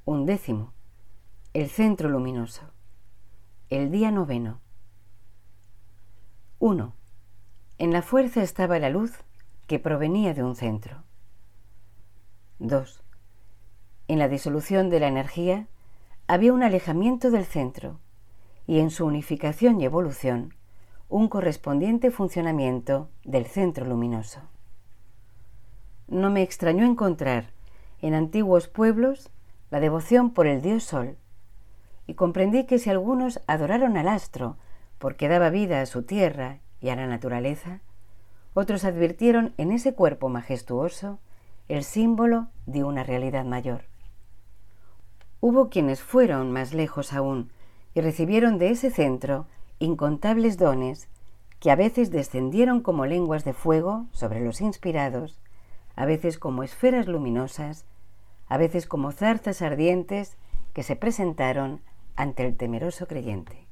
11. El centro luminoso. El día 9. 1. En la fuerza estaba la luz que provenía de un centro. 2. En la disolución de la energía había un alejamiento del centro y en su unificación y evolución un correspondiente funcionamiento del centro luminoso. No me extrañó encontrar en antiguos pueblos la devoción por el dios Sol, y comprendí que si algunos adoraron al astro porque daba vida a su tierra y a la naturaleza, otros advirtieron en ese cuerpo majestuoso el símbolo de una realidad mayor. Hubo quienes fueron más lejos aún y recibieron de ese centro incontables dones que a veces descendieron como lenguas de fuego sobre los inspirados, a veces como esferas luminosas, a veces como zarzas ardientes que se presentaron ante el temeroso creyente.